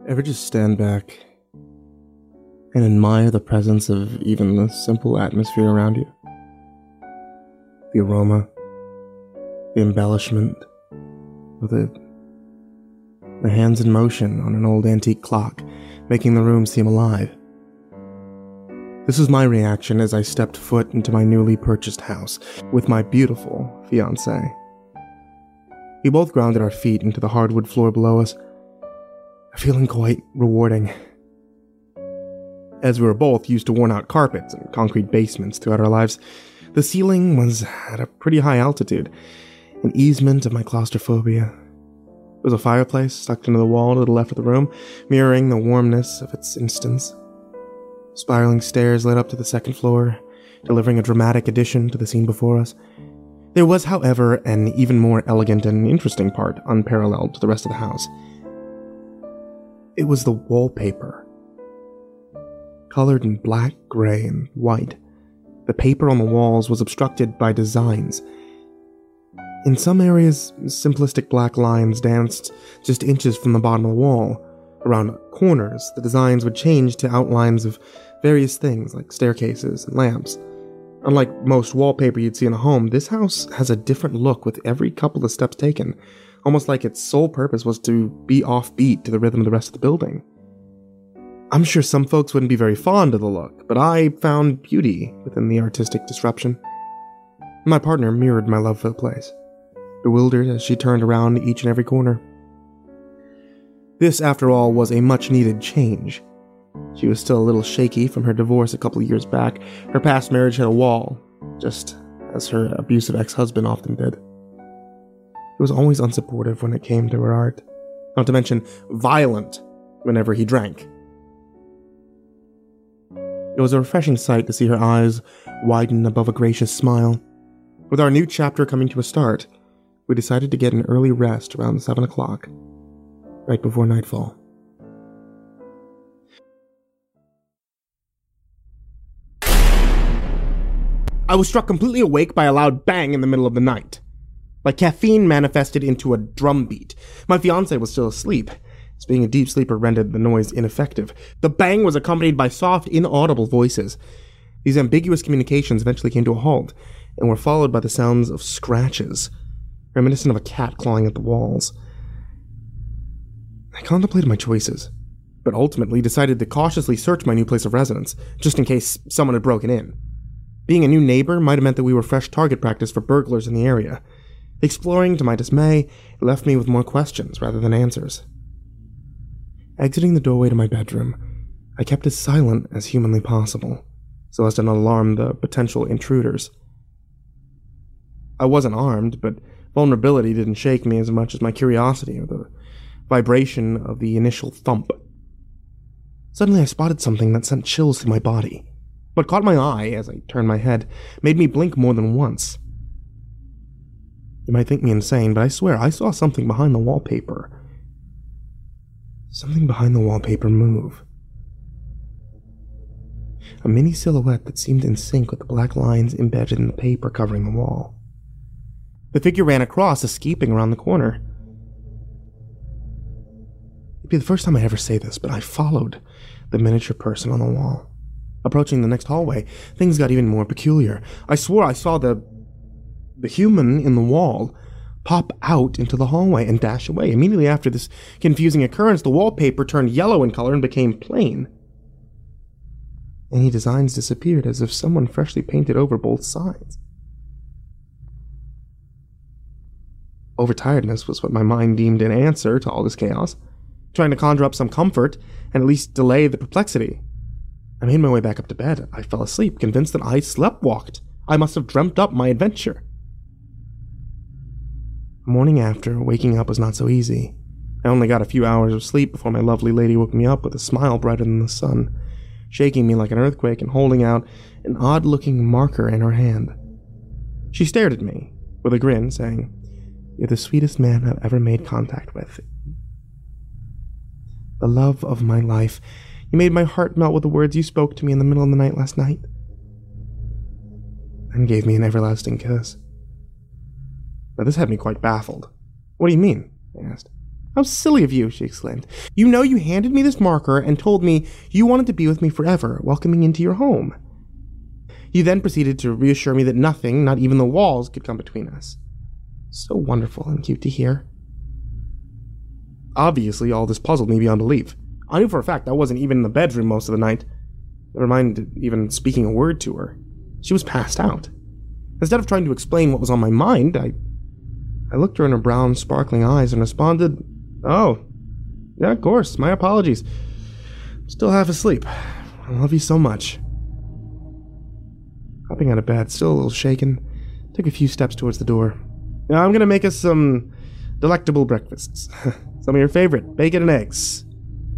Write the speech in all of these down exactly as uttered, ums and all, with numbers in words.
Ever just stand back and admire the presence of even the simple atmosphere around you? The aroma, the embellishment, or the, the hands in motion on an old antique clock, making the room seem alive. This was my reaction as I stepped foot into my newly purchased house with my beautiful fiancée. We both grounded our feet into the hardwood floor below us, feeling quite rewarding. As we were both used to worn-out carpets and concrete basements throughout our lives, the ceiling was at a pretty high altitude, an easement of my claustrophobia. There was a fireplace stuck into the wall to the left of the room, mirroring the warmness of its instance. Spiraling stairs led up to the second floor, delivering a dramatic addition to the scene before us. There was, however, an even more elegant and interesting part, unparalleled to the rest of the house. It was the wallpaper. Colored in black, gray, and white, the paper on the walls was obstructed by designs. In some areas, simplistic black lines danced just inches from the bottom of the wall. Around corners, the designs would change to outlines of various things like staircases and lamps. Unlike most wallpaper you'd see in a home, this house has a different look with every couple of steps taken, almost like its sole purpose was to be offbeat to the rhythm of the rest of the building. I'm sure some folks wouldn't be very fond of the look, but I found beauty within the artistic disruption. My partner mirrored my love for the place, bewildered as she turned around each and every corner. This, after all, was a much-needed change. She was still a little shaky from her divorce a couple of years back. Her past marriage had a wall, just as her abusive ex-husband often did. He was always unsupportive when it came to her art, not to mention violent whenever he drank. It was a refreshing sight to see her eyes widen above a gracious smile. With our new chapter coming to a start, we decided to get an early rest around seven o'clock, right before nightfall. I was struck completely awake by a loud bang in the middle of the night. Like caffeine manifested into a drum beat. My fiancé was still asleep, as being a deep sleeper rendered the noise ineffective. The bang was accompanied by soft, inaudible voices. These ambiguous communications eventually came to a halt, and were followed by the sounds of scratches, reminiscent of a cat clawing at the walls. I contemplated my choices, but ultimately decided to cautiously search my new place of residence, just in case someone had broken in. Being a new neighbor might have meant that we were fresh target practice for burglars in the area. Exploring, to my dismay, it left me with more questions rather than answers. Exiting the doorway to my bedroom, I kept as silent as humanly possible, so as to not alarm the potential intruders. I wasn't armed, but vulnerability didn't shake me as much as my curiosity or the vibration of the initial thump. Suddenly I spotted something that sent chills through my body. What caught my eye as I turned my head made me blink more than once. You might think me insane, but I swear I saw something behind the wallpaper. Something behind the wallpaper move. A mini silhouette that seemed in sync with the black lines embedded in the paper covering the wall. The figure ran across, escaping around the corner. It'd be the first time I'd ever say this, but I followed the miniature person on the wall. Approaching the next hallway, things got even more peculiar. I swore I saw the the human in the wall pop out into the hallway and dash away. Immediately after this confusing occurrence, the wallpaper turned yellow in color and became plain. Any designs disappeared as if someone freshly painted over both sides. Overtiredness was what my mind deemed an answer to all this chaos, trying to conjure up some comfort and at least delay the perplexity. I made my way back up to bed. I fell asleep, convinced that I sleptwalked. I must have dreamt up my adventure. The morning after, waking up was not so easy. I only got a few hours of sleep before my lovely lady woke me up with a smile brighter than the sun, shaking me like an earthquake and holding out an odd-looking marker in her hand. She stared at me with a grin, saying, "You're the sweetest man I've ever made contact with. The love of my life. You made my heart melt with the words you spoke to me in the middle of the night last night." And gave me an everlasting kiss. Now this had me quite baffled. "What do you mean?" I asked. How silly of you, she exclaimed. You know you handed me this marker and told me you wanted to be with me forever, welcoming into your home. You then proceeded to reassure me that nothing, not even the walls, could come between us. So wonderful and cute to hear. Obviously, all this puzzled me beyond belief. I knew for a fact I wasn't even in the bedroom most of the night. Never mind even speaking a word to her. She was passed out. Instead of trying to explain what was on my mind, I I looked her in her brown, sparkling eyes and responded, "Oh, yeah, of course, my apologies. Still half asleep. I love you so much." Hopping out of bed, still a little shaken, took a few steps towards the door. "Now I'm gonna make us some delectable breakfasts. Some of your favorite, bacon and eggs."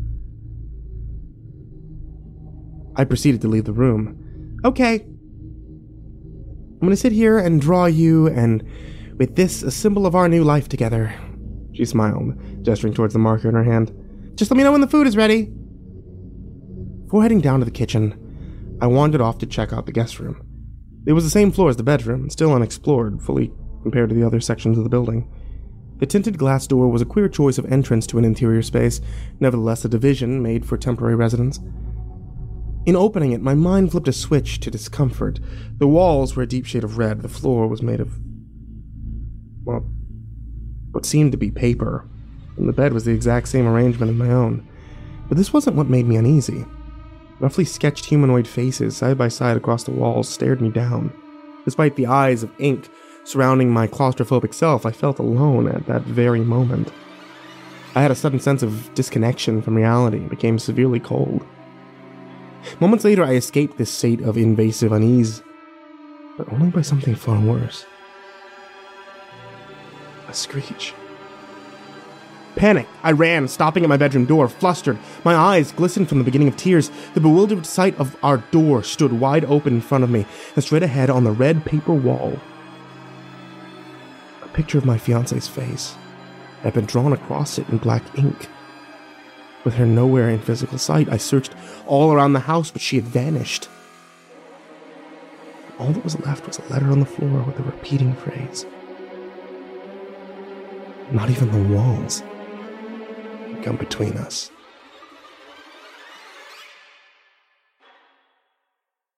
I proceeded to leave the room. "Okay. I'm gonna sit here and draw you, and with this, a symbol of our new life together." She smiled, gesturing towards the marker in her hand. "Just let me know when the food is ready." Before heading down to the kitchen, I wandered off to check out the guest room. It was the same floor as the bedroom, still unexplored, fully compared to the other sections of the building. The tinted glass door was a queer choice of entrance to an interior space, nevertheless a division made for temporary residence. In opening it, my mind flipped a switch to discomfort. The walls were a deep shade of red, the floor was made of, well, what seemed to be paper, and the bed was the exact same arrangement as my own. But this wasn't what made me uneasy. Roughly sketched humanoid faces, side by side across the walls, stared me down. Despite the eyes of ink surrounding my claustrophobic self, I felt alone at that very moment. I had a sudden sense of disconnection from reality and became severely cold. Moments later, I escaped this state of invasive unease, but only by something far worse. A screech. Panicked, I ran, stopping at my bedroom door, flustered. My eyes glistened from the beginning of tears. The bewildered sight of our door stood wide open in front of me, and straight ahead on the red paper wall, a picture of my fiancée's face had been drawn across it in black ink. With her nowhere in physical sight, I searched all around the house, but she had vanished. All that was left was a letter on the floor with a repeating phrase. Not even the walls could come between us.